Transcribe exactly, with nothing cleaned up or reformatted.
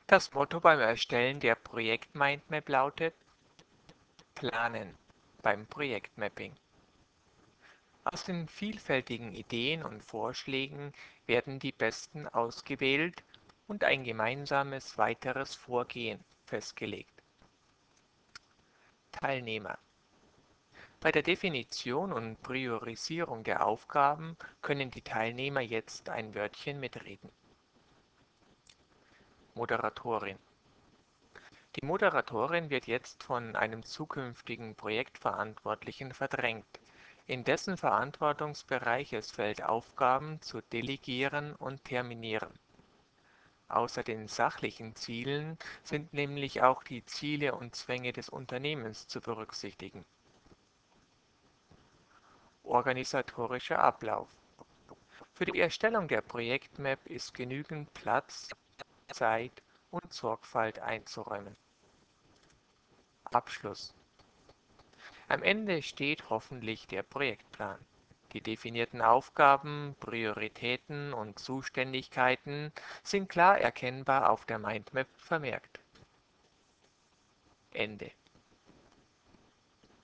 Das Motto beim Erstellen der Projekt-Mindmap lautet Planen beim Projektmapping. Aus den vielfältigen Ideen und Vorschlägen werden die besten ausgewählt und ein gemeinsames weiteres Vorgehen festgelegt. Teilnehmer. Bei der Definition und Priorisierung der Aufgaben können die Teilnehmer jetzt ein Wörtchen mitreden. Moderatorin. Die Moderatorin wird jetzt von einem zukünftigen Projektverantwortlichen verdrängt, in dessen Verantwortungsbereich es fällt, Aufgaben zu delegieren und terminieren. Außer den sachlichen Zielen sind nämlich auch die Ziele und Zwänge des Unternehmens zu berücksichtigen. Organisatorischer Ablauf. Für die Erstellung der Projektmap ist genügend Platz, Zeit und Sorgfalt einzuräumen. Abschluss. Am Ende steht hoffentlich der Projektplan. Die definierten Aufgaben, Prioritäten und Zuständigkeiten sind klar erkennbar auf der Mindmap vermerkt. Ende.